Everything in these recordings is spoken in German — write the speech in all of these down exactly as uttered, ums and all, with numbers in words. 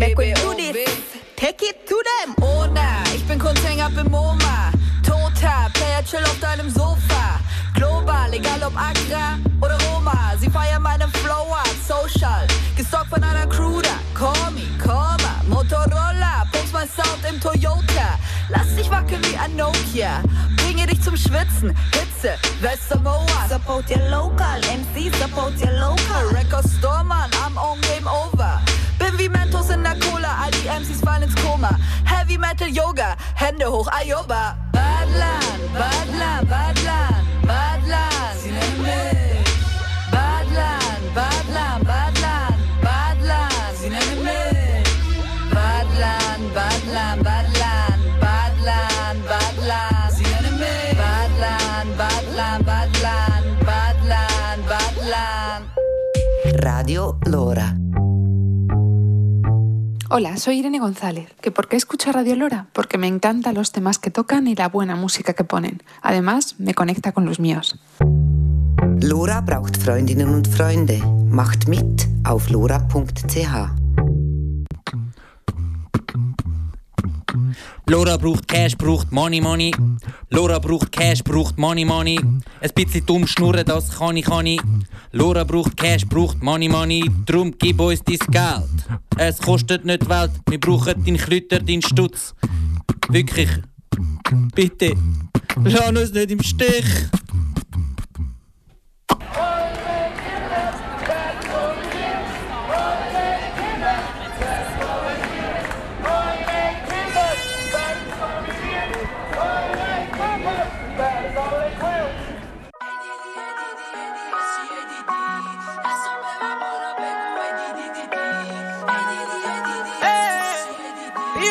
Back when you do this, take it to them. Oh na, ich bin Kunst, häng ab im MoMA. Toter, Player, chill auf deinem Sofa. Global, egal ob Agra oder Roma. Sie feiern meinen Flow ab, social. Gestalkt von einer Crew da. Call me, call me, Motorola. Post mein Sound im Toyota. Lass dich wackeln wie ein Nokia. Bringe dich zum Schwitzen, Hitze, Westermoa. Support your local, M C support your local. Record Store, Mann, I'm on Game Over. Bin wie Mentos in der Cola, all die M Cs fallen ins Koma. Heavy Metal Yoga, Hände hoch, Ayoba. Badland, Badland, Badland, Badland, sie nennen mich. Badland, Badland, Badland, Badland, sie nennen mich. Badland, Badland, Badland, Badland, Badland, sie nennen mich. Badland, Badland, Badland, Badland, Badland. Radio Lora. Hola, soy Irene González. ¿Que por qué escucho Radio Lora? Porque me encantan los temas que tocan y la buena música que ponen. Además, me conecta con los míos. Lora braucht Freundinnen und Freunde. Macht mit auf lora punkt c h. Lora braucht Cash, braucht Money, Money. Lora braucht Cash, braucht Money, Money. Ein bisschen dumm schnurren, das kann ich, kann ich. Lora braucht Cash, braucht Money, Money. Drum gib uns dein Geld. Es kostet nicht Welt, wir brauchen deinen Klüter, deinen Stutz. Wirklich. Bitte, lass uns nicht im Stich.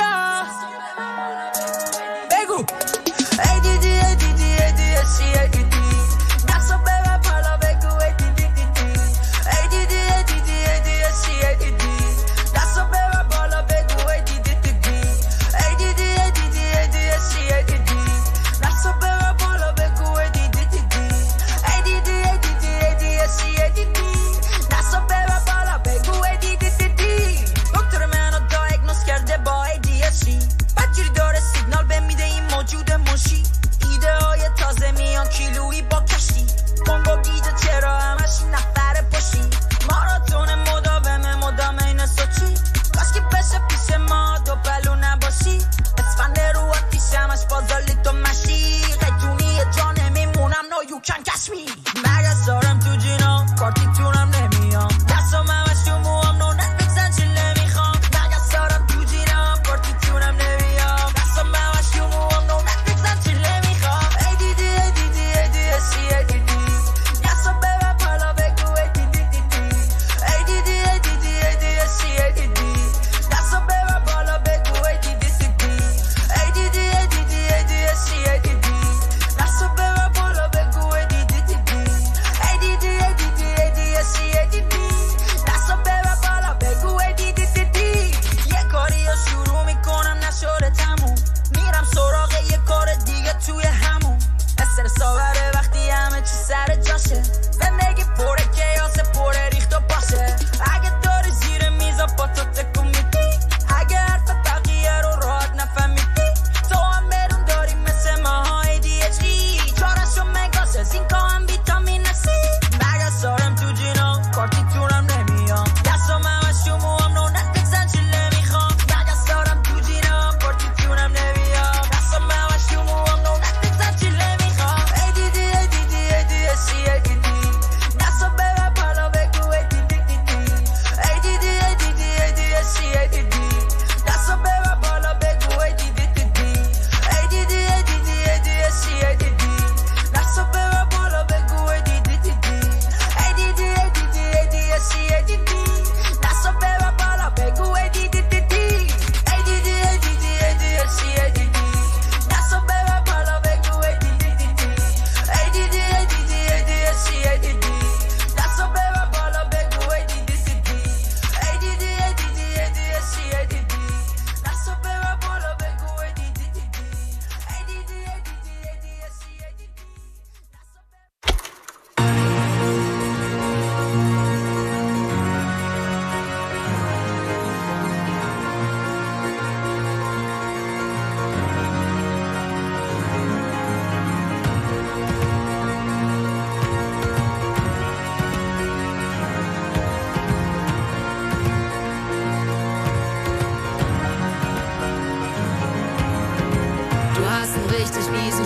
A D D, A D D, A D D, S C A D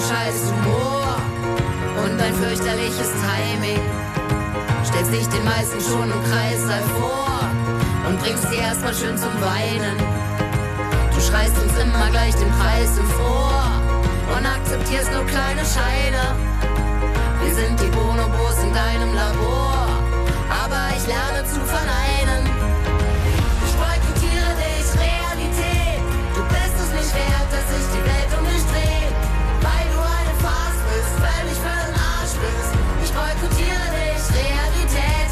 scheiß Humor und ein fürchterliches Timing. Stellst dich den meisten schon im Kreissaal vor und bringst sie erstmal schön zum Weinen. Du schreist uns immer gleich den Preis ins Ohr und akzeptierst nur kleine Scheine. Wir sind die Bonobos in deinem Labor, aber ich lerne zu verneinen. Ich boykottiere dich, Realität. Du bist es nicht wert, dass sich die Welt um dich dreht, weil du eine Farce bist, völlig für den Arsch bist. Ich boykottiere dich, Realität.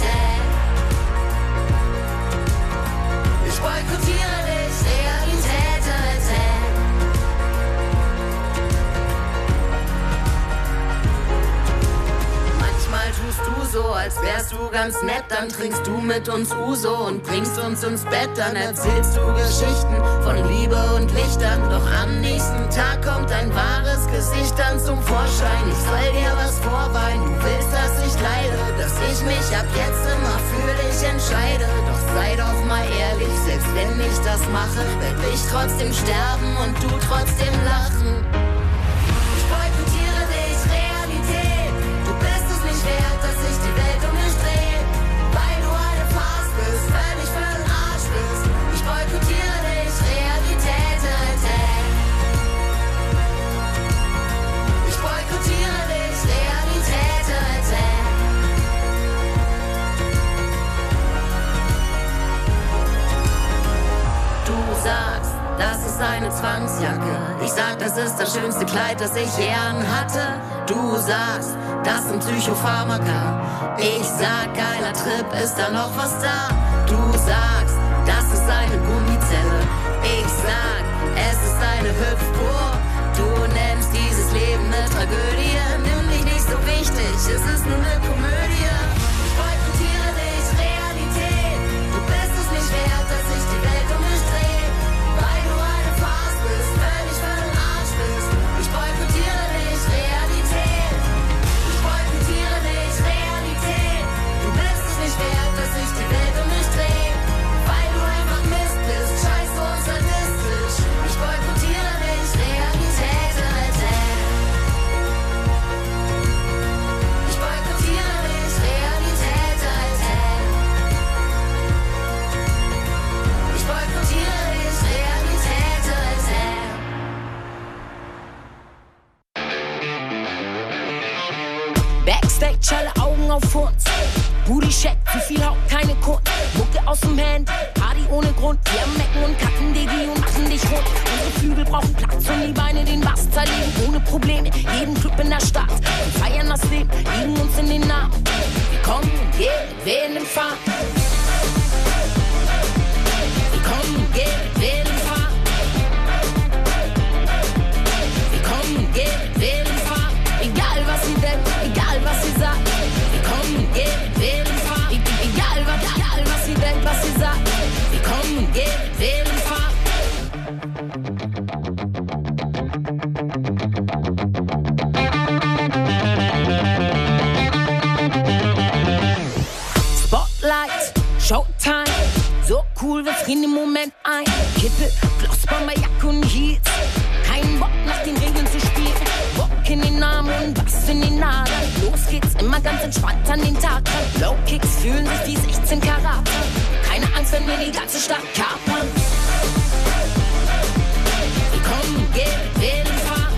Ich boykottiere dich, Realität. Manchmal tust du so, als wärst du ganz nett, dann trinkst du mit uns Uso und bringst uns ins Bett, dann erzählst du Geschichten von Liebe und Lichtern, doch am nächsten Tag kommt dein wahres Gesicht dann zum Vorschein. Ich soll dir was vorweinen, du willst, dass ich leide, dass ich mich ab jetzt immer für dich entscheide, doch sei doch mal ehrlich, selbst wenn ich das mache, werd ich trotzdem sterben und du trotzdem lachen. Ich boykottiere dich, Realität. Du bist es nicht wert, dass sich die Welt um dich dreht, weil du eine Farce bist, völlig für den Arsch bist. Ich boykottiere dich, Realität. Ich boykottiere dich, Realität. Du sagst, das ist eine Zwangsjacke. Ich sag, das ist das schönste Kleid, das ich je anhatte. Du sagst, das sind Psychopharmaka. Ich sag, geiler Trip, ist da noch was da? Du sagst, das ist eine Gummizelle. Ich sag, es ist eine Hüpfburg. Du nennst dieses Leben eine Tragödie. Nimm dich nicht so wichtig, es ist nur eine Komödie. Ich boykottiere dich, Realität. Du bist es nicht wert, dass sich die Welt um dich dreht, weil du eine Farce bist, völlig für den Arsch bist. Ich boykottiere dich, Realität. Ich boykottiere dich, Realität. Du bist es nicht wert, dass sich die Welt um dich dreht, weil du einfach Mist bist, scheiße und sadistisch. Ich boykottiere dich, Realität. Ich boykottiere dich, Realität. Ich boykottiere dich, Realität. Backstage, alle Augen auf uns. Booty check, zu viel Haut, keine Kunst. Mucke aus dem Hand, Party ohne Grund. Wir mecken und kacken, Digi, und machen dich rund. Unsere Flügel brauchen Platz und die Beine den Bass zerlegen. Ohne Probleme, jeden Club in der Stadt. Wir feiern das Leben, liegen uns in den Namen. Wir kommen und gehen, wählen fahren. Wir kommen und gehen, wählen fahren. Wir kommen und gehen, wählen fahren. Egal was sie denkt, egal was sie sagt. Wir kommen und gehen, wählen fahren. E egal, was, egal was sie denkt, was sie sagt. Wir kommen und gehen, wählen fahren. Spotlight, Showtime. So cool, wir frieren im Moment ein. Kippe, Glossbomber, Jacke und Heels. Kein Bock nach den Regeln zu spielen. Bock in den Arm und Bass in den Adern. Los geht's, immer ganz entspannt an den Tag ran. Low Kicks fühlen sich wie sechzehn Karat. Keine Angst, wenn wir die ganze Stadt kapern. Wir kommen, gehen, wählen, fahren.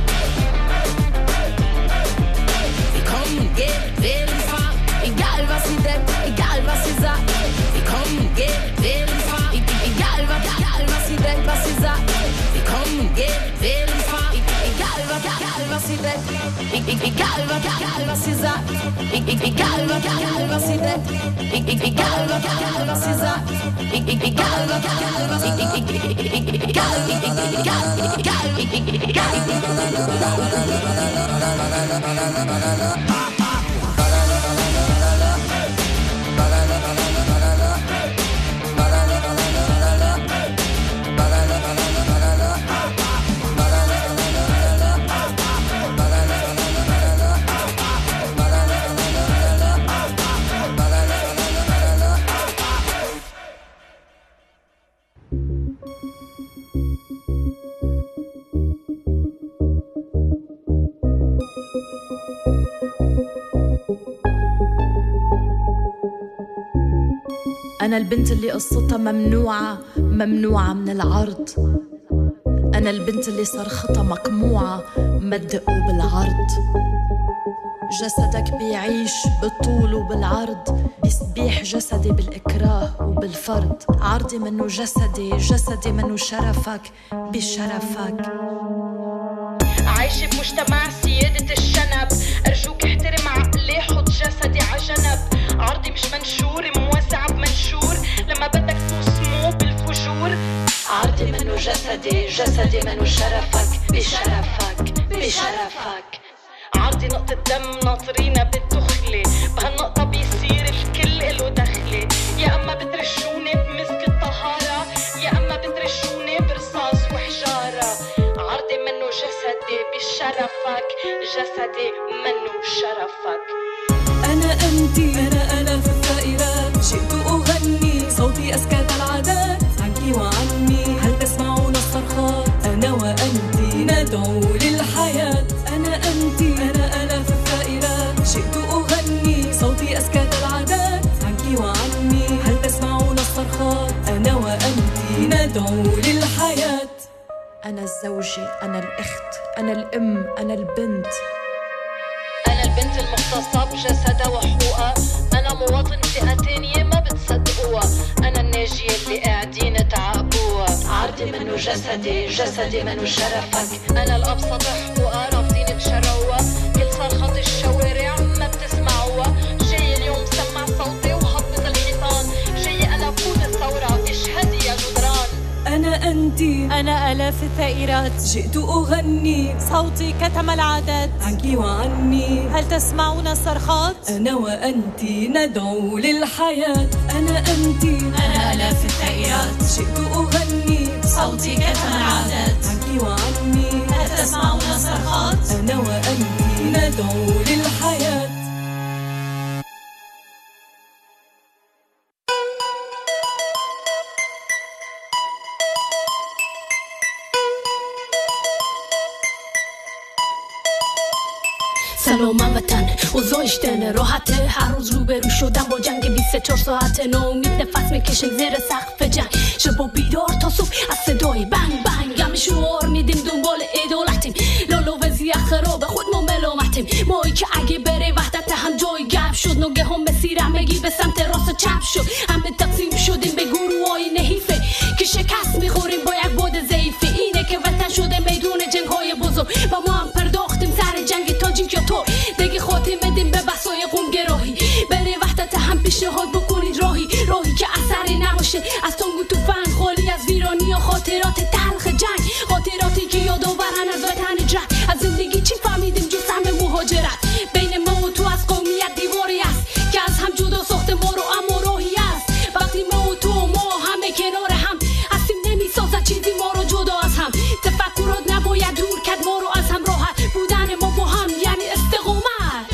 Wir kommen, gehen, wählen, fahren. Egal was sie denkt, egal was sie sagt. Wir kommen, gehen, wählen, fahren. E egal was, egal was sie denkt, was sie sagt. Wir kommen, gehen, wählen, fahren. Egal was, egal was sie denkt, e egal was, egal was sie sagt. E egal was, egal was sie denkt, e egal was, egal was sie sagt. E egal was, egal was sie denkt, egal, أنا البنت اللي قصتها ممنوعة ممنوعة من العرض. أنا البنت اللي صرختها مقموعة ما تدقوا بالعرض. جسدك بيعيش بالطول وبالعرض، بيسبيح جسدي بالإكراه وبالفرض. عرضي منه جسدي، جسدي منه شرفك بشرفك. عايشة بمجتمع سيادة الشنب، أرجوك احترم عقلي، حط جسدي عجنب. عرضي مش منشور، موسع بمنشور، لما بدك توسمو بالفجور. عرضي منه جسدي، جسدي منه شرفك بشرفك بشرفك. عرضي نقطة دم ناطرينا بالدخلة، بهالنقطة بيصير الكل إله دخلة. يا أما بترشوني بمسك الطهارة، يا أما بترشوني برصاص وحجارة. عرضي منه جسدي بشرفك، جسدي منه شرفك. أنا أنتي، أنا آلاف الثائرات، جئت أغني صوتي أسكت العادات عنك وعني. هل تسمعون الصرخات؟ أنا وأنتي ندعو للحياة. أنا أنتي، أنا آلاف الثائرات، جئت أغني صوتي أسكت العادات عنك وعني. هل تسمعون الصرخات؟ أنا وأنتي ندعو للحياة. أنا الزوجة، أنا الأخت، أنا الأم، أنا البنت. أنا البنت المختصة بجسدها وحقوقها. أنا مواطن فئة تانية ما بتصدقوها. أنا الناجية اللي قاعدين تعاقبوها. عرضي منه جسدي، جسدي منه شرفك. أنا الأبسط حقوقها رافضين تشروها. كل صرخة الشوارع ما بتسمعوها. جاي اليوم سمع صوتي وهبط الحيطان. جاي أنا فوت الثورة، اشهدي يا جدران. أنا أنتي، أنا آلاف الثائرات، جئت أغني صوتي كتم العادات عنك وعني. هل تسمعون الصرخات؟ أنا وأنتي ندعو للحياة. أنا أنتي، أنا آلاف الثائرات، جئت أغني صوتي كتم العادات عنك وعني. هل تسمعون الصرخات؟ أنا وأنتي ندعو للحياة. سلام وطن اوضاع اشتن راحته. هر روز روبرو شدم با جنگ بیست و چهار ساعته. ناامید نفس میکشیم زیر سقف جنگ. شب و بیدار تا صبح از صدای بنگ بنگ. همه شعار میدیم دنبال عدالتیم. لالا وضعیت خراب خود ما ملامتیم. مایی که اگه بره وحدت هم جای گپ شد. نگه هم مسیر همگی به سمت راست و چپ شد. همه تقسیم شدیم به گروه های نحیفه که شکست میخوریم با یک باد ضعیفه. اینه که وطن شده میدون جنگ های بزرگ و ما هم پرداختیم سر جنگ تاجیک یا تور. دیگه خاتمه بدیم به بسای قوم گراهی. بره وحدت هم پیشنهاد بکنید راهی. راهی که اثری نباشه از تنگ و توفنگ، خالی از ویرانی و خاطرات تلخ جنگ. خاطراتی که یادآورن از وطن جد. از زندگی چی فهمیدیم جز هم مهاجرت. بین ما و تو از قومیت دیواری است که از هم جدا ساخته ما رو، اما راهی است. وقتی ما و تو و ما همه کنار هم هستیم نمیسازد چیزی ما رو جدا از هم. تفکرات نباید دور کرد ما رو از هم. راحت بودن ما با هم یعنی استقامت.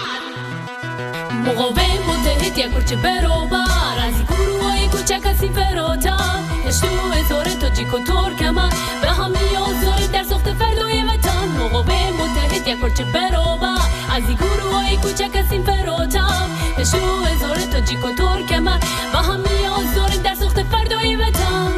مقاوم متحد یک پرچه برابر از این گروه های کوچک هستیم فراتر. اشتو هزار تاجیک و ترکمن به هم نیاز داریم در ساخت فردای وطن. مقاوم متحد یک پرچه برابر از این گروه های کوچک هستیم فراتر. اشتو هزار تاجیک و ترکمن به هم نیاز داریم در ساخت فردای وطن.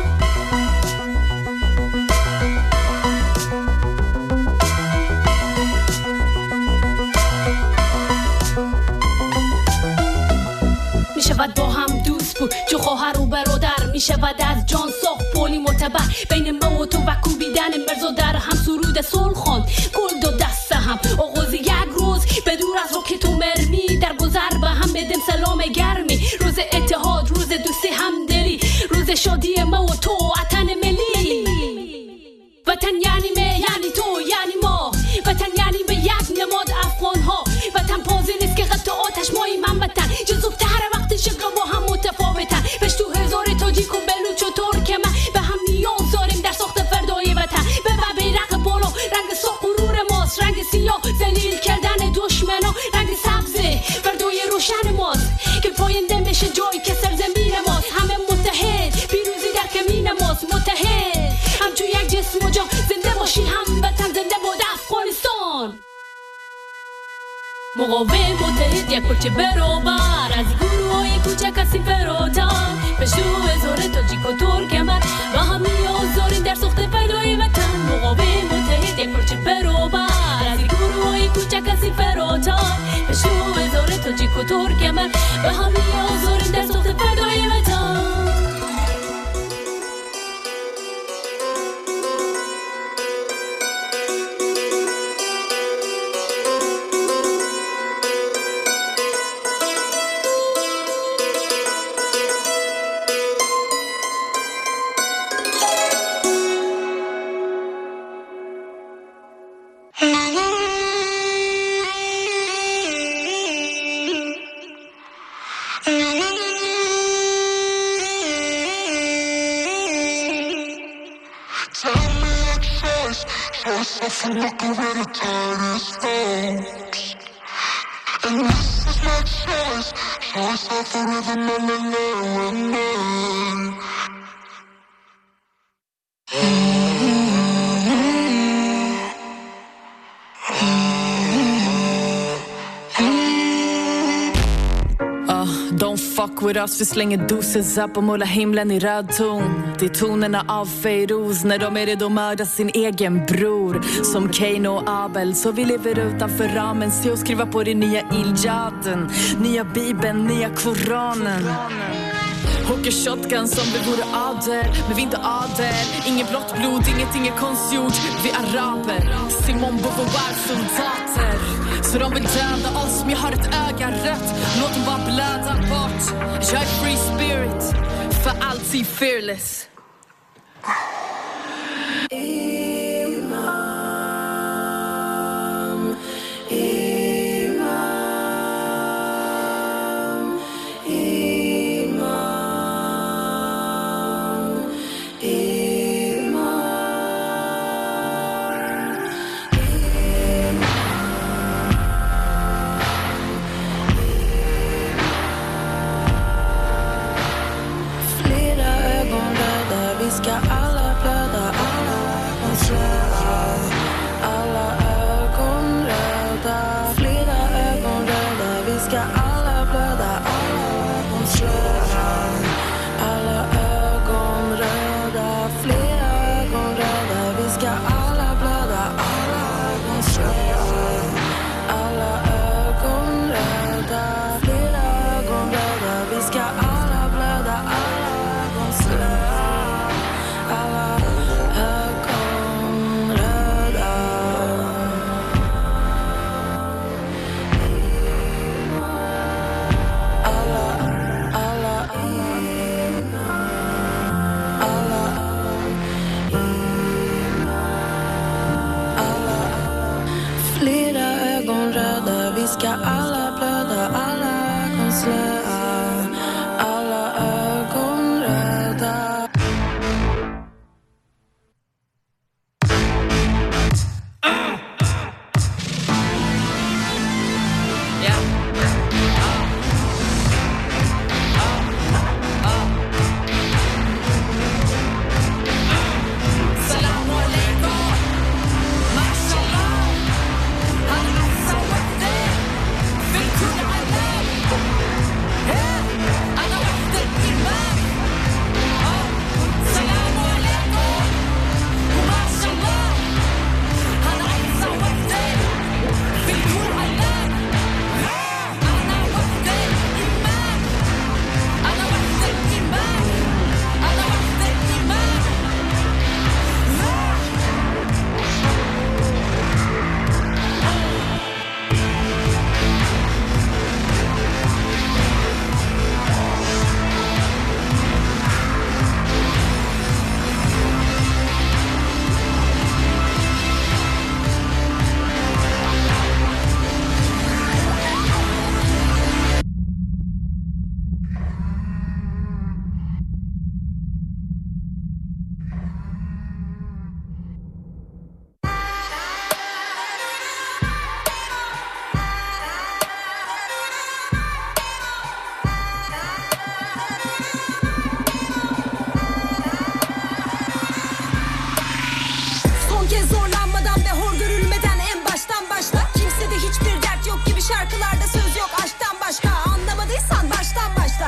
میشود با هم دوست بود جو خواهر و برادر. میشود از جان ساخت پولی معتبر بین ما و تو و کوبیدن مرز و در هم. سرود صلح خواند گل دو دست هم. آغاز یک روز به دور از راکت و مرمی. در گذر به هم بدیم سلام گرمی. روز اتحاد، روز دوستی همدلی. روز شادی ما و تو وطن ملی. وطن یعنی می، یعنی تو، یعنی ما. وطن یعنی به یک نماد افغان ها. وطن پازی نیست که قطع آتش مایی من وطن. جذوب تر وقتی شکل با هم متفاوتن. بشت تو هزار تاجیک و بلوچ و ترکمن به هم نیاز داریم در ساخت فردای وطن. به بیرق بالا رنگ سرخ غرور ماست. رنگ سیاه ذلیل کردن دشمنا. رنگ سبز فردای روشن ماست که پاینده بشه جایی که سرزمین ماست. همه متحد پیروزی در کمین ماست. مقاوم متحد یک پرچه برابر از گروه های کوچک هستیم فراتر پشتو هزار تاجیک و ترکمن و همی آزارین در سخت پیدای وطن مقاوم متحد یک پرچه برابر از گروه های کوچک هستیم فراتر پشتو هزار تاجیک و ترکمن و همی آزارین در سخت پیدای وطن And look where the tide is goes. And this is my choice. Choice of forever, no, no, no, no. Don't fuck with us, vi slänger doses upp och målar himlen i röd ton. Det är tonerna av Feiroz när de är redo att mörda sin egen bror. Som Cain och Abel, så vi lever utanför ramen. Se och skriva på det nya Iljaden, nya Bibeln, nya Koranen. Hugger shotgun som vi vore adel, men vi inte adel. Ingen blått blod, inget, inget konstgjort. Vi araber, Simon Beauvoir soldater. Så de vill döda oss, men jag har ett öga rött. Låt dem bara blöda bort. Jag är free spirit, för alltid fearless. Imam, Imam, Imam, Imam. Ska alla blöda, alla ögon slöa, alla ögon röda, flera ögon röda. Vi ska alla blöda, alla ögon slöa, alla ögon röda, flera ögon röda. Vi ska alla blöda, alla ögon slöa, alla ögon röda, flera ögon röda. Vi ska alla blöda, alla ögon slöa.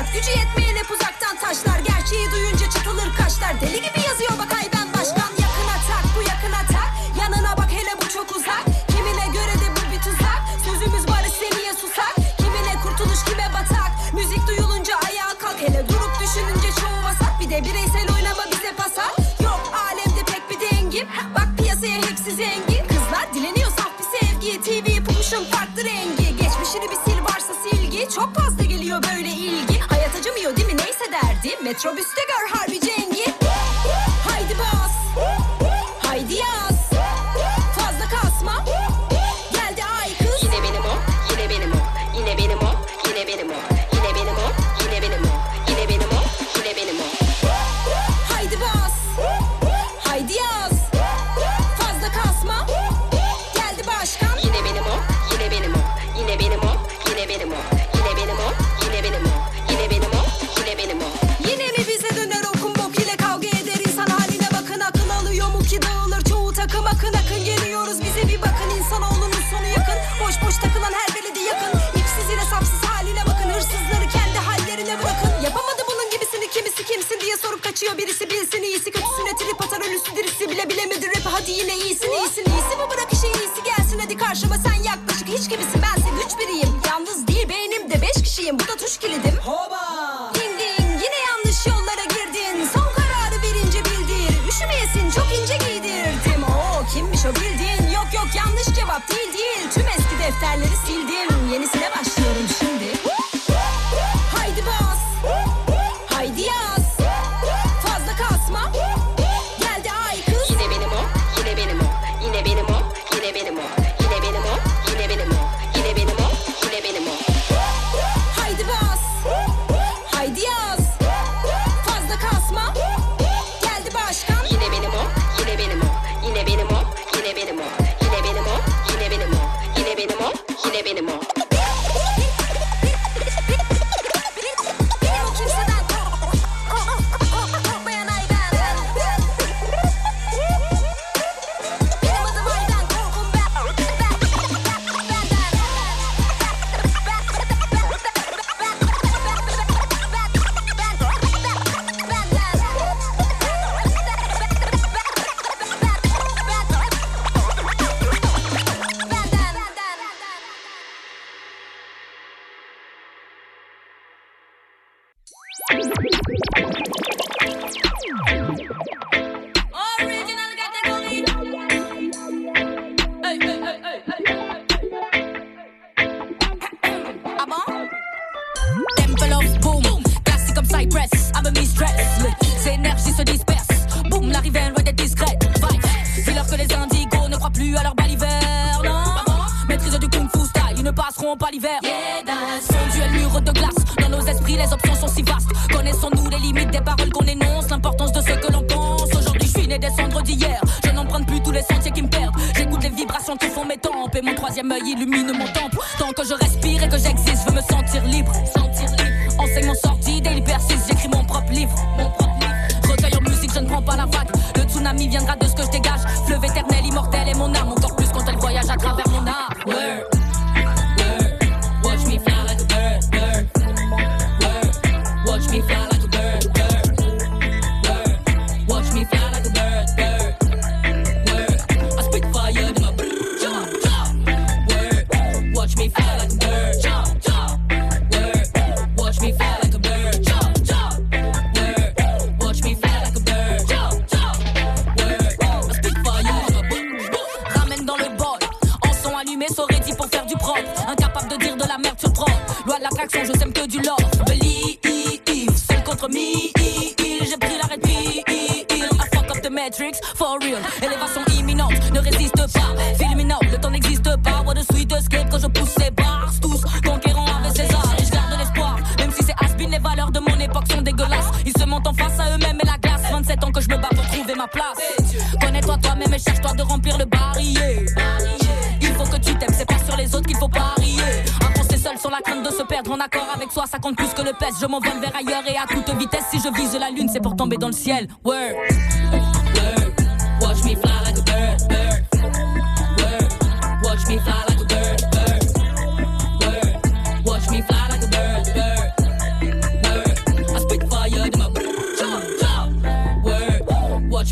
fakat gücü yetmeyen hep uzaktan taşlar. Gerçeği duyunca çıtılır kaşlar. Deli gibi yazıyor bak ay ben başkan. Yakına tak bu yakına tak, yanına bak hele bu çok uzak. Kimine göre de bu bir tuzak, sözümüz barış seniye susak. Kimine kurtuluş kime batak, müzik duyulunca ayağa kalk. Hele durup düşününce çoğu vasat, bir de bireysel oynama bize pasar. Yok alemde pek bir dengim, bak piyasaya hepsi zengin. Kızlar dileniyor saf bir sevgi, T V yapılmışın farklı rengi. Geçmişini bir sil varsa silgi, çok fazla geliyor böyle ilgi. Hayat acımıyor değil mi neyse derdi, metrobüste gör harbi cengi. Haydi bas, haydi yaz, fazla kasma. Geldi ay kız. Yine benim o, yine benim o, yine benim o, yine benim o, yine benim o, yine benim o, yine benim o, yine benim o. Haydi bas, haydi yaz, fazla kasma. Geldi başkan. Yine benim o, yine benim o, yine benim o, yine benim o, yine benim o, yine benim o, yine benim o, yine benim o. Yine mi bize döner okun bok ile kavga eder insan haline bakın, akıl alıyor mu ki dağılır çoğu takım, akın akın geliyoruz bize bir bakın, insanoğlunun sonu yakın, boş boş takılan her beledi yakın, ipsiz ile sapsız haline bakın, hırsızları kendi hallerine bırakın. Yapamadı bunun gibisini kimisi kimsin diye sorup kaçıyor birisi, bilsin iyisi kötüsüne trip atar, ölüsü dirisi bile bilemedi rap, hadi yine iyisin iyisin iyisi bu, bırak işe iyisi gelsin hadi karşıma, sen yaklaşık hiç gibisin, bense güç biriyim, yalnız değil beynimde beş kişiyim, bu da tuş kilidim. Hoba ding ding yine yanlış yollara girdin, son kararı verince bildir, üşümeyesin çok ince giydirdim. Oo kimmiş o bildiğin, yok yok yanlış cevap değil değil, tüm eski defterleri sildim, yenisine başlıyorum şimdi. Haydi bas, haydi yaz, fazla kasma. Geldi ay kız. Yine benim o, yine benim o, yine benim o, yine benim o, yine benim o, yine benim o, yine benim o, yine benim o. Haydi bas, haydi yaz, fazla kasma. Geldi başkan. Yine benim o, yine benim o, yine benim o, yine benim o, yine benim o, yine benim o, yine benim o, yine benim o. Pas l'hiver. Son duel mur de glace. Dans nos esprits, les options sont si vastes. Connaissons-nous les limites des paroles qu'on énonce, l'importance de ce que l'on pense. Aujourd'hui, je suis né des cendres d'hier. Je n'emprunte plus tous les sentiers qui me perdent. J'écoute les vibrations qui font mes tempes. Et mon troisième œil illumine mon temple. Tant que je respire et que j'existe, je veux me sentir libre. Sentir libre. Enseignement sorti, daily persiste. J'écris mon propre livre. Mon propre livre. Recueil en musique, je ne prends pas la vague. Le tsunami viendra de ce que je dégage. Fleuve éternel, immortel et mon âme. Encore plus quand elle voyage à travers mon art. Ouais. Watch me fly like a bird, bird, bird. Watch me fly like a bird, bird, bird. Watch me fly like a bird, bird, bird. I spit fire in my bird, jump, jump, word. Watch me fly like a bird, jump, jump, word. Watch me fly like a bird, jump, jump, word. Watch me fly like a bird, jump, jump, word. I spit fire in my bird. Ramène dans le bol, en son allumé, saurait dit pour faire du propre. Incapable de dire de la merde sur le drone. Loi de l'attraction, je sème que du love. Believe, seul contre me. J'ai pris l'arrêt de I fuck up the matrix, for real. Élévation imminente, ne résiste pas. Fulminant, le temps n'existe pas. What a sweet escape quand je pousse ces bars. Tous conquérants avec César. Et je garde l'espoir, même si c'est has-been. Les valeurs de mon époque sont dégueulasses. Ils se montent en face à eux-mêmes et la glace. vingt-sept ans que je me bats pour trouver ma place. Connais-toi toi-même et cherche-toi de remplir le barillet. Il faut que tu t'aimes, c'est pas sur les autres qu'il faut parier. Avancer seul sur la crainte de se perdre, en accord avec soi, ça compte plus que le pèse. Je m'envole vers ailleurs et à toute vitesse. Si je vise la lune, c'est pour tomber dans le ciel. Word, word. Watch me fly like a bird, bird. Word. Watch me fly like a bird, bird. Word. Watch me fly like a bird, bird. Word.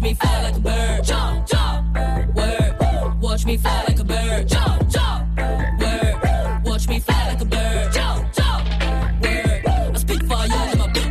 me fly like a bird. Jump, jump, word. Watch me fly like a bird. Jump, jump, word. Watch me fly like a bird. Jump, jump, word. I spit fire in my book.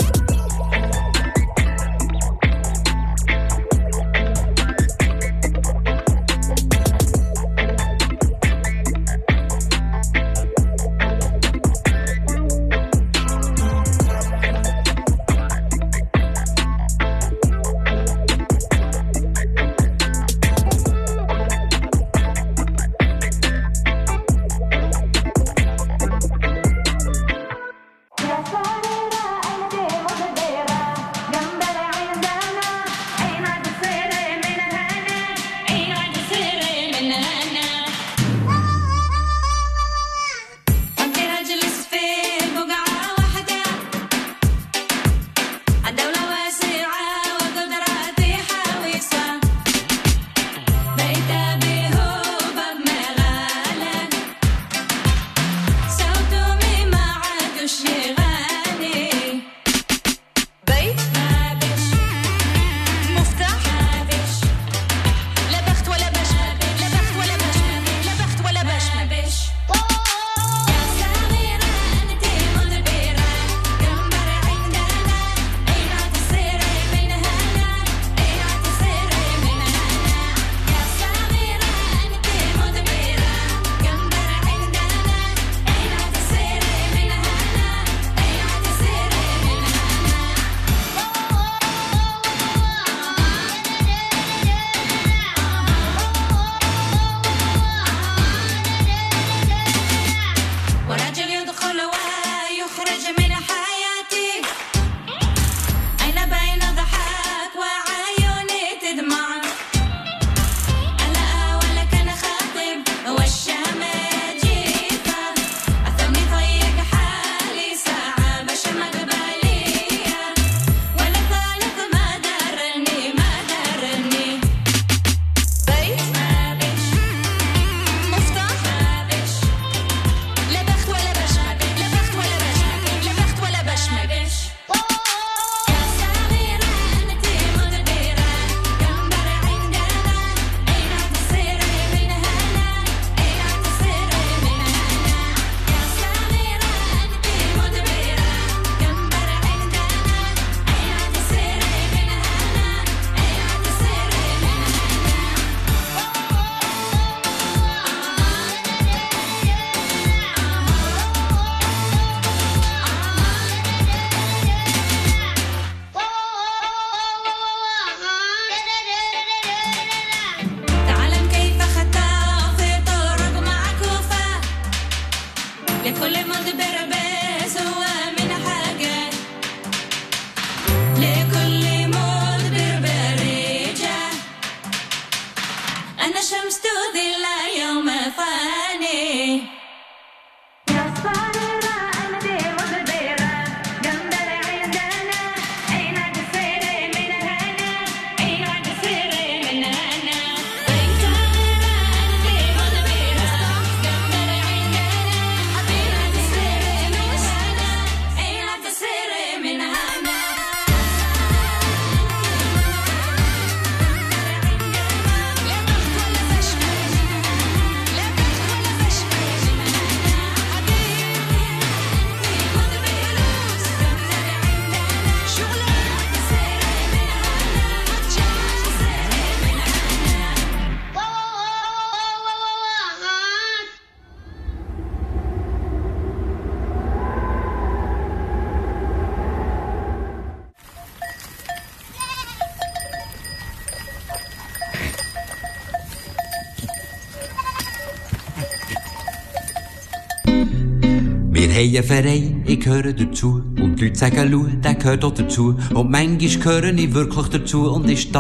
Wir haben einen Verein, ich gehöre dazu. Und die Leute sagen, schau, der gehört auch dazu. Und manchmal gehöre ich wirklich dazu. Und ich stehe